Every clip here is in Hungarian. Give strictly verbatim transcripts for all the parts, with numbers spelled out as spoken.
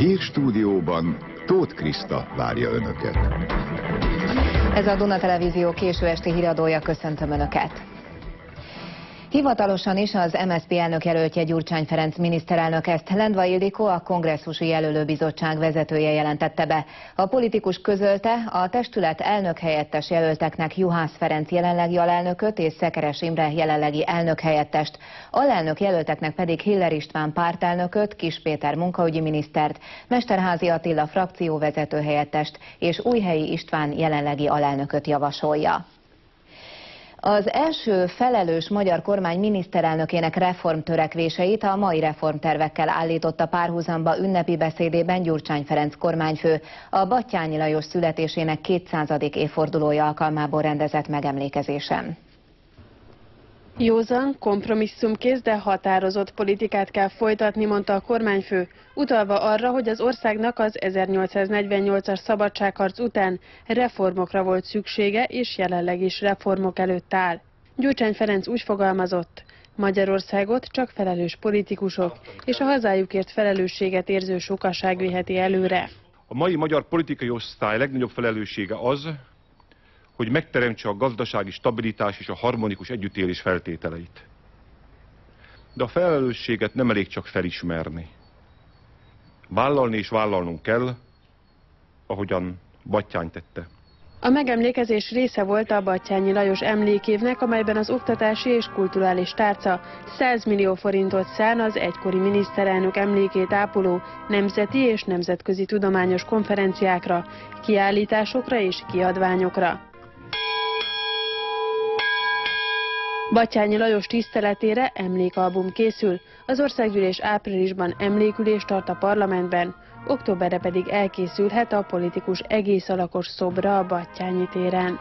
hírstúdióban Tóth Kriszta várja Önöket. Ez a Duna Televízió késő esti híradója, köszöntöm Önöket. Hivatalosan is az em es zé pé elnökjelöltje Gyurcsány Ferenc miniszterelnök, ezt Lendvai Ildikó, a kongresszusi jelölőbizottság vezetője jelentette be. A politikus közölte, a testület elnökhelyettes jelölteknek Juhász Ferenc jelenlegi alelnököt és Szekeres Imre jelenlegi elnökhelyettest, alelnök jelölteknek pedig Hiller István pártelnököt, Kiss Péter munkaügyi minisztert, Mesterházy Attila frakcióvezető helyettest és Újhelyi István jelenlegi alelnököt javasolja. Az első felelős magyar kormány miniszterelnökének reformtörekvéseit a mai reformtervekkel állította párhuzamba ünnepi beszédében Gyurcsány Ferenc kormányfő a Batthyány Lajos születésének kétszázadik évfordulója alkalmából rendezett megemlékezésen. Józan, kompromisszumkész, de határozott politikát kell folytatni, mondta a kormányfő, utalva arra, hogy az országnak az ezernyolcszáznegyvennyolcas szabadságharc után reformokra volt szüksége, és jelenleg is reformok előtt áll. Gyurcsány Ferenc úgy fogalmazott: Magyarországot csak felelős politikusok és a hazájukért felelősséget érző sokaság viheti előre. A mai magyar politikai osztály legnagyobb felelőssége az, hogy megteremtse a gazdasági stabilitás és a harmonikus együttélés feltételeit. De a felelősséget nem elég csak felismerni. Vállalni és vállalnunk kell, ahogyan Batthyány tette. A megemlékezés része volt a Batthyányi Lajos emlékévnek, amelyben az oktatási és kulturális tárca száz millió forintot szán az egykori miniszterelnök emlékét ápoló nemzeti és nemzetközi tudományos konferenciákra, kiállításokra és kiadványokra. Batthyányi Lajos tiszteletére emlékalbum készül, az országgyűlés áprilisban emlékülést tart a parlamentben, októberre pedig elkészülhet a politikus egész alakos szobra a Batthyányi téren.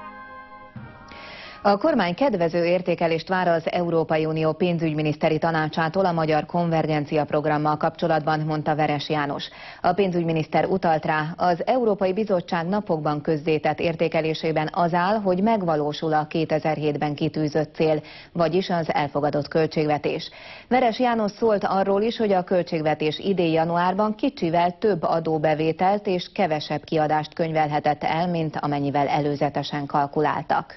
A kormány kedvező értékelést vár az Európai Unió pénzügyminiszteri tanácsától a magyar konvergencia programmal kapcsolatban, mondta Veres János. A pénzügyminiszter utalt rá, az Európai Bizottság napokban közzétett értékelésében az áll, hogy megvalósul a kétezer-hétben kitűzött cél, vagyis az elfogadott költségvetés. Veres János szólt arról is, hogy a költségvetés idén januárban kicsivel több adóbevételt és kevesebb kiadást könyvelhetett el, mint amennyivel előzetesen kalkuláltak.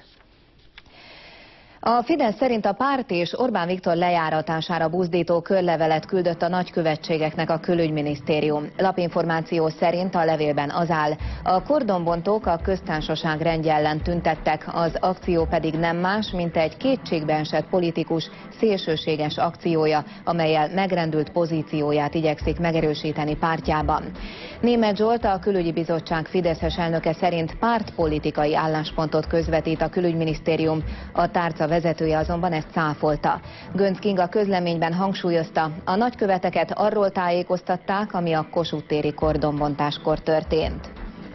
A Fidesz szerint a párt és Orbán Viktor lejáratására buzdító körlevelet küldött a nagykövetségeknek a külügyminisztérium. Lapinformáció szerint a levélben az áll: a kordonbontók a köztársaság rendje ellen tüntettek, az akció pedig nem más, mint egy kétségbeesett politikus szélsőséges akciója, amellyel megrendült pozícióját igyekszik megerősíteni pártjában. Németh Zsolt, a külügyi bizottság fideszes elnöke szerint pártpolitikai álláspontot közvetít a külügyminisztérium, a tárca vezetője azonban ezt cáfolta. Göncz Kinga közleményben hangsúlyozta, a nagyköveteket arról tájékoztatták, ami a Kossuth téri kordonbontáskor történt.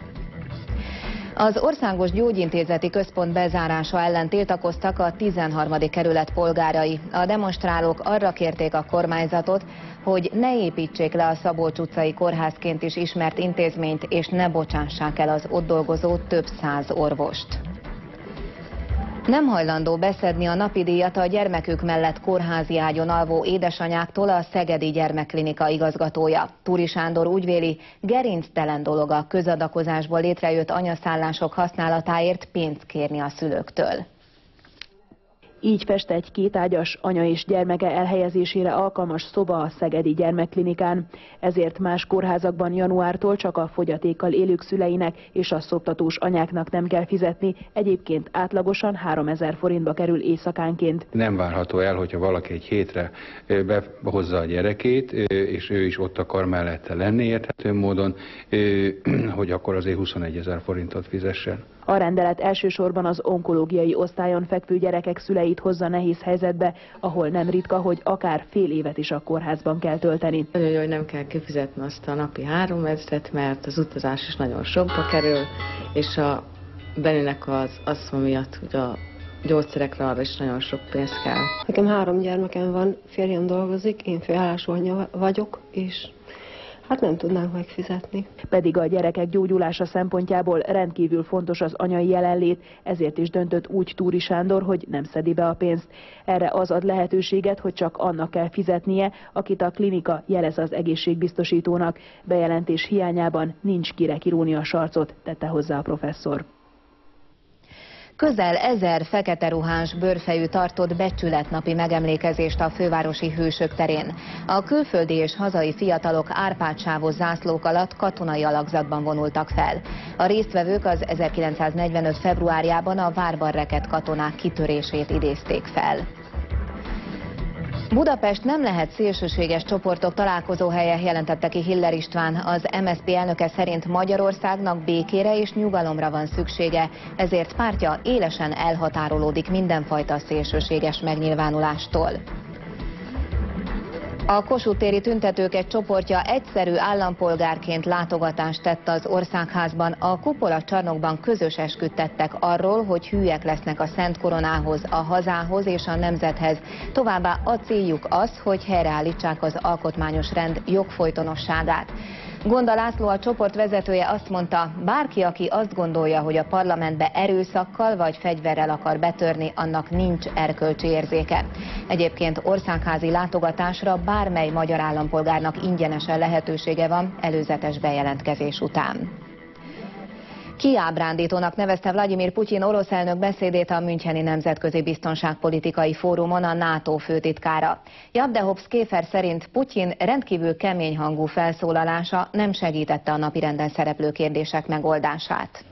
Az Országos Gyógyintézeti Központ bezárása ellen tiltakoztak a tizenharmadik kerület polgárai. A demonstrálók arra kérték a kormányzatot, hogy ne építsék le a Szabolcs utcai kórházként is ismert intézményt, és ne bocsássák el az ott dolgozó több száz orvost. Nem hajlandó beszedni a napi díjat a gyermekük mellett kórházi ágyon alvó édesanyáktól a Szegedi Gyermekklinika igazgatója. Túri Sándor úgy véli, gerinctelen dolog a közadakozásból létrejött anyaszállások használatáért pénzt kérni a szülőktől. Így fest egy kétágyas, anya és gyermeke elhelyezésére alkalmas szoba a Szegedi Gyermekklinikán. Ezért más kórházakban januártól csak a fogyatékkal élők szüleinek és a szoptatós anyáknak nem kell fizetni, egyébként átlagosan háromezer forintba kerül éjszakánként. Nem várható el, hogyha valaki egy hétre behozza a gyerekét, és ő is ott akar mellette lenni érthető módon, hogy akkor azért huszonegyezer forintot fizessen. A rendelet elsősorban az onkológiai osztályon fekvő gyerekek szüleit hozza nehéz helyzetbe, ahol nem ritka, hogy akár fél évet is a kórházban kell tölteni. Nagyon jó, hogy nem kell kifizetni azt a napi három ezret, mert az utazás is nagyon sokba kerül, és a Beninek az asztma miatt, hogy a gyógyszerekre arra is nagyon sok pénz kell. Nekem három gyermekem van, férjem dolgozik, én főállású anya vagyok, és hát nem tudnánk megfizetni. Pedig a gyerekek gyógyulása szempontjából rendkívül fontos az anyai jelenlét, ezért is döntött úgy Túri Sándor, hogy nem szedi be a pénzt. Erre az ad lehetőséget, hogy csak annak kell fizetnie, akit a klinika jelez az egészségbiztosítónak. Bejelentés hiányában nincs kire kirúni a sarcot, tette hozzá a professzor. Közel ezer fekete ruhás bőrfejű tartott becsületnapi megemlékezést a fővárosi Hősök terén. A külföldi és hazai fiatalok árpádsávos zászlók alatt katonai alakzatban vonultak fel. A résztvevők az ezerkilencszáznegyvenöt februárjában a várban rekedt katonák kitörését idézték fel. Budapest nem lehet szélsőséges csoportok találkozóhelye, jelentette ki Hiller István. Az em es zé pé elnöke szerint Magyarországnak békére és nyugalomra van szüksége, ezért pártja élesen elhatárolódik mindenfajta szélsőséges megnyilvánulástól. A Kossuth téri tüntetők egy csoportja egyszerű állampolgárként látogatást tett az Országházban. A kupola csarnokban közös esküt tettek arról, hogy hűek lesznek a Szent Koronához, a hazához és a nemzethez. Továbbá a céljuk az, hogy helyreállítsák az alkotmányos rend jogfolytonosságát. Gonda László, a csoport vezetője azt mondta, bárki, aki azt gondolja, hogy a parlamentbe erőszakkal vagy fegyverrel akar betörni, annak nincs erkölcsi érzéke. Egyébként országházi látogatásra bármely magyar állampolgárnak ingyenesen lehetősége van előzetes bejelentkezés után. Kiábrándítónak nevezte Vladimir Putyin orosz elnök beszédét a Müncheni Nemzetközi Biztonságpolitikai Fórumon a NATO főtitkára. Jabdehovsz Kéfer szerint Putyin rendkívül kemény hangú felszólalása nem segítette a napirenden szereplő kérdések megoldását.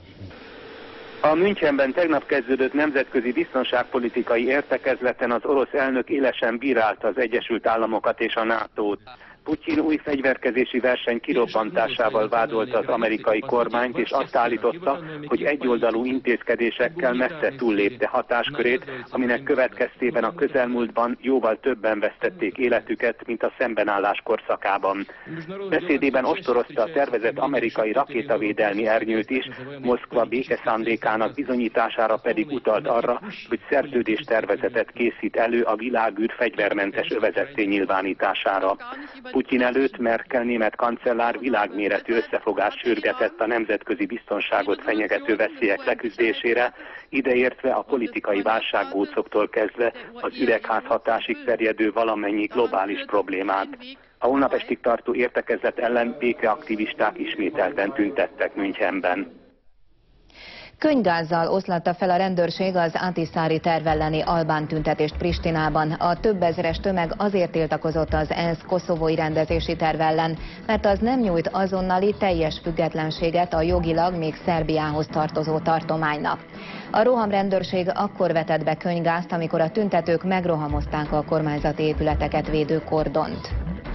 A Münchenben tegnap kezdődött nemzetközi biztonságpolitikai értekezleten az orosz elnök élesen bírálta az Egyesült Államokat és a nátót. Putyin új fegyverkezési verseny kirobbantásával vádolta az amerikai kormányt, és azt állította, hogy egyoldalú intézkedésekkel messze túllépte hatáskörét, aminek következtében a közelmúltban jóval többen vesztették életüket, mint a szembenállás korszakában. Beszédében ostorozta a tervezett amerikai rakétavédelmi ernyőt is, Moszkva békeszándékának bizonyítására pedig utalt arra, hogy szerződéstervezetet készít elő a világűr fegyvermentes övezetté nyilvánítására. Putyin előtt Merkel német kancellár világméretű összefogást sürgetett a nemzetközi biztonságot fenyegető veszélyek leküzdésére, ideértve a politikai válsággócoktól kezdve az üvegházhatásig terjedő valamennyi globális problémát. A holnap estig tartó értekezlet ellen békeaktivisták ismételten tüntettek Münchenben. Könyvgázzal oszlatta fel a rendőrség az Ahtisaari terv elleni albán tüntetést Pristinában. A több ezeres tömeg azért tiltakozott az ENSZ koszovói rendezési terv ellen, mert az nem nyújt azonnali teljes függetlenséget a jogilag még Szerbiához tartozó tartománynak. A rohamrendőrség akkor vetett be könyvgázt, amikor a tüntetők megrohamozták a kormányzati épületeket védő kordont.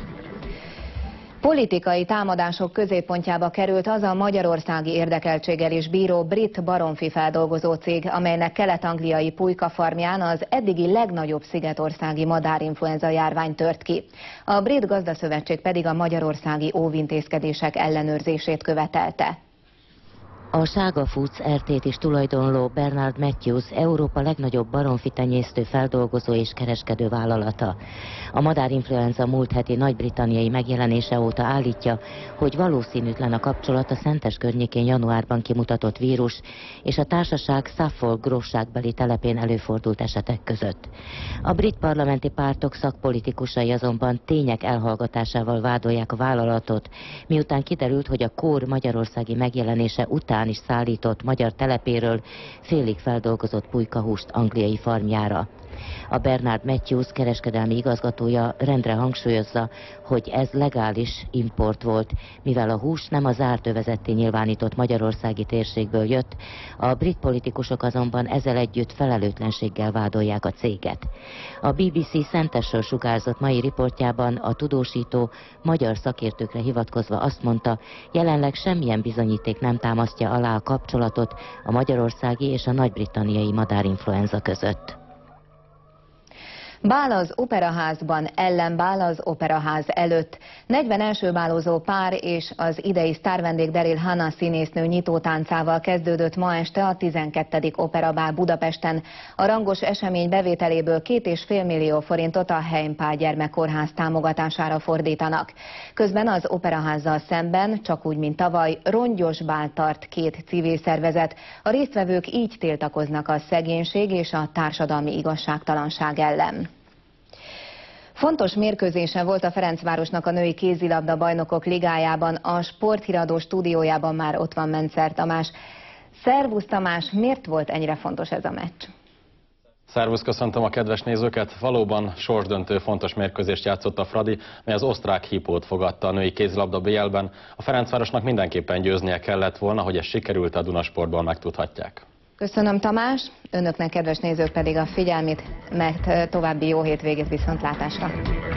Politikai támadások középpontjába került az a magyarországi érdekeltséggel is bíró brit baromfi feldolgozó cég, amelynek kelet-angliai Pulyka farmján az eddigi legnagyobb szigetországi madárinfluenza járvány tört ki. A Brit Gazdaszövetség pedig a magyarországi óvintézkedések ellenőrzését követelte. A Sága Foods er té-t is tulajdonló Bernard Matthews Európa legnagyobb baromfitenyésztő, feldolgozó és kereskedő vállalata. A madárinfluenza múlt heti nagy-britanniai megjelenése óta állítja, hogy valószínűtlen a kapcsolat a Szentes környékén januárban kimutatott vírus és a társaság Suffolk grófságbeli telepén előfordult esetek között. A brit parlamenti pártok szakpolitikusai azonban tények elhallgatásával vádolják a vállalatot, miután kiderült, hogy a kór magyarországi megjelenése után is szállított magyar telepéről félig feldolgozott pulykahúst angliai farmjára. A Bernard Matthews kereskedelmi igazgatója rendre hangsúlyozza, hogy ez legális import volt, mivel a hús nem a zárt övezetté nyilvánított magyarországi térségből jött, a brit politikusok azonban ezzel együtt felelőtlenséggel vádolják a céget. A bé bé cé Szentesről sugárzott mai riportjában a tudósító magyar szakértőkre hivatkozva azt mondta, jelenleg semmilyen bizonyíték nem támasztja alá a kapcsolatot a magyarországi és a nagy-britanniai madárinfluenza között. Bál az operaházban, ellenbál az operaház előtt. negyven első bálozó pár és az idei sztárvendég Daryl Hannah színésznő nyitótáncával kezdődött ma este a tizenkettedik operabál Budapesten. A rangos esemény bevételéből két és fél millió forintot a Heimpál gyermekkórház támogatására fordítanak. Közben az operaházzal szemben, csak úgy, mint tavaly, rongyos bált tart két civil szervezet. A résztvevők így tiltakoznak a szegénység és a társadalmi igazságtalanság ellen. Fontos mérkőzése volt a Ferencvárosnak a női kézilabda bajnokok ligájában. A Sporthíradó stúdiójában már ott van Mencer Tamás. Szervusz Tamás, miért volt ennyire fontos ez a meccs? Szervusz, köszöntöm a kedves nézőket! Valóban sorsdöntő fontos mérkőzést játszott a Fradi, mely az osztrák Hipót fogadta a női kézilabda bé el-ben. A Ferencvárosnak mindenképpen győznie kellett volna, hogy ez sikerült, a Dunasportból megtudhatják. Köszönöm Tamás, önöknek kedves nézők pedig a figyelmét, mert további jó hétvégét, viszontlátásra!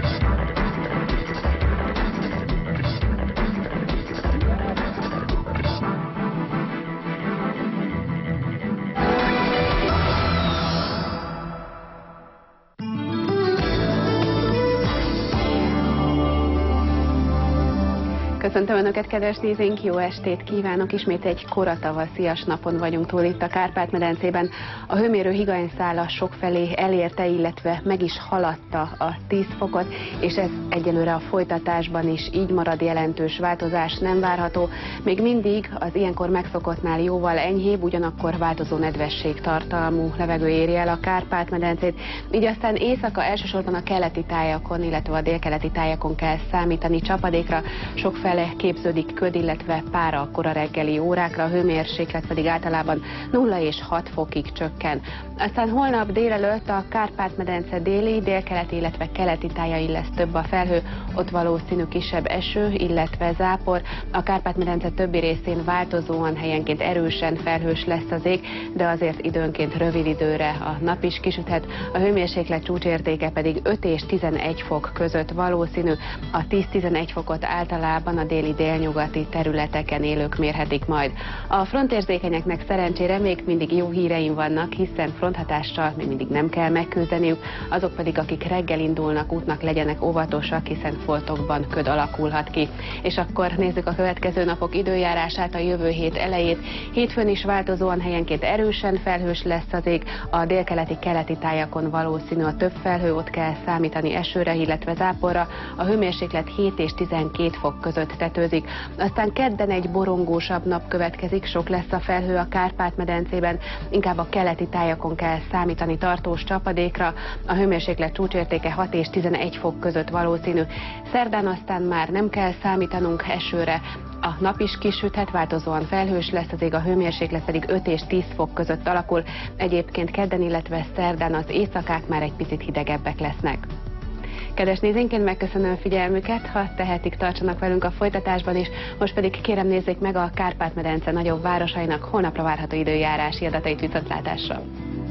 Köszöntöm Önöket, kedves nézőink, jó estét kívánok! Ismét egy koratavaszias napon vagyunk túl itt a Kárpát-medencében. A hőmérő higanyszála sokfelé elérte, illetve meg is haladta a tíz fokot, és ez egyelőre a folytatásban is így marad, jelentős változás nem várható. Még mindig az ilyenkor megszokottnál jóval enyhébb, ugyanakkor változó nedvesség tartalmú levegő éri el a Kárpát-medencét. Így aztán éjszaka elsősorban a keleti tájakon, illetve a délkeleti tájakon kell számítani csapadékra, sokfelé képződik köd, illetve pára a kora reggeli órákra, a hőmérséklet pedig általában nulla és hat fokig csökken. Aztán holnap délelőtt a Kárpát-medence déli, délkeleti, illetve keleti tájain lesz több a felhő, ott valószínű kisebb eső, illetve zápor. A Kárpát-medence többi részén változóan, helyenként erősen felhős lesz az ég, de azért időnként rövid időre a nap is kisüthet. A hőmérséklet csúcsértéke pedig öt és tizenegy fok között valószínű. A tíz-tizenegy fokot általában a déli délnyugati területeken élők mérhetik majd. A frontérzékenyeknek szerencsére még mindig jó híreim vannak, hiszen fronthatással még mindig nem kell megküzdeniük, azok pedig, akik reggel indulnak útnak, legyenek óvatosak, hiszen foltokban köd alakulhat ki. És akkor nézzük a következő napok időjárását, a jövő hét elejét. Hétfőn is változóan, helyenként erősen felhős lesz az ég, a délkeleti keleti tájakon valószínű a több felhő, ott kell számítani esőre, illetve záporra. A hőmérséklet hét és tizenkét fok között tetőzik. Aztán kedden egy borongósabb nap következik, sok lesz a felhő a Kárpát-medencében, inkább a keleti tájakon kell számítani tartós csapadékra, a hőmérséklet csúcsértéke hat és tizenegy fok között valószínű. Szerdán aztán már nem kell számítanunk esőre, a nap is kisüthet, változóan felhős lesz az ég, a hőmérséklet pedig öt és tíz fok között alakul, egyébként kedden, illetve szerdán az éjszakák már egy picit hidegebbek lesznek. Kedves nézőink, megköszönöm figyelmüket, ha tehetik, tartsanak velünk a folytatásban is, most pedig kérem nézzék meg a Kárpát-medence nagyobb városainak holnapra várható időjárási adatait, viszontlátásra.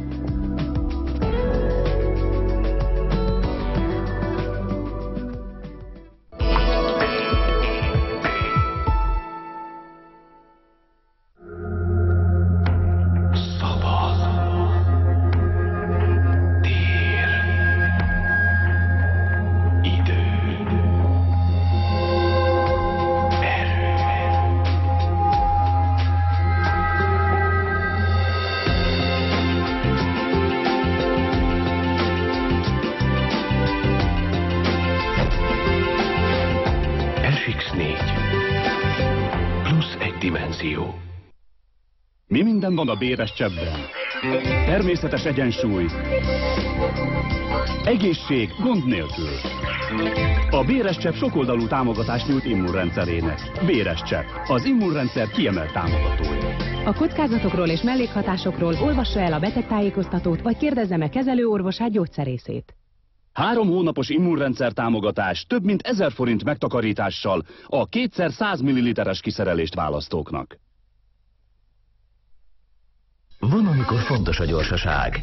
Mi minden van a béres cseppben? Természetes egyensúly, egészség gond nélkül. A béres csepp sokoldalú támogatást nyújt immunrendszerének. Béres csepp, az immunrendszer kiemelt támogatója. A kockázatokról és mellékhatásokról olvassa el a betegtájékoztatót, vagy kérdezze meg kezelőorvosát, gyógyszerészét. Három hónapos immunrendszer támogatás több mint ezer forint megtakarítással a kétszer száz milliliteres kiszerelést választóknak. Van, amikor fontos a gyorsaság.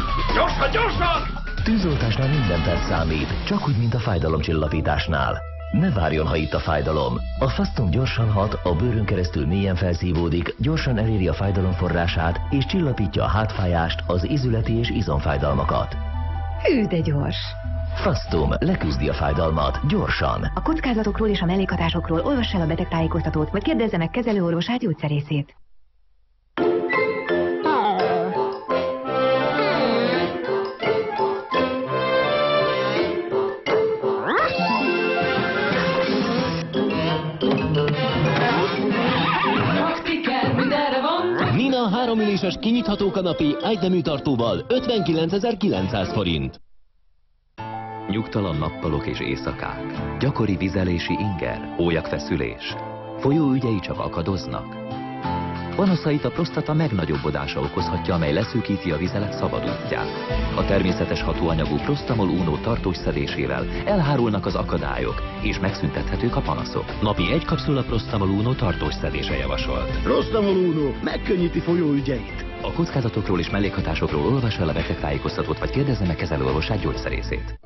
Gyorsan, gyorsan! Tűzoltásnál minden perc számít, csak úgy, mint a fájdalomcsillapításnál. Ne várjon, ha itt a fájdalom. A Fastum gyorsan hat, a bőrön keresztül mélyen felszívódik, gyorsan eléri a fájdalom forrását, és csillapítja a hátfájást, az izületi és izomfájdalmakat. Hű, de gyors! Fastum leküzdi a fájdalmat gyorsan. A kockázatokról és a mellékhatásokról olvass el a betegtájékoztatót, vagy kérdezze meg kezelőorvosát, gyógyszerészét. Nina három üléses kinyitható kanapé ágynemű tartóval ötvenkilencezer-kilencszáz forint. Nyugtalan nappalok és éjszakák, gyakori vizelési inger, ólyagfeszülés, folyóügyei csak akadoznak. Panaszait a prostata megnagyobbodása okozhatja, amely leszűkíti a vizelet szabad útját. A természetes hatóanyagú Prostamol Uno tartós szedésével elhárulnak az akadályok, és megszüntethetők a panaszok. Napi egy kapszula Prostamol Uno tartós szedése javasolt. Prostamol Uno megkönnyíti folyóügyeit. A kockázatokról és mellékhatásokról olvassa el a betegtájékoztatót, vagy kérdezze meg kezelőorvosát, gyógyszerészét.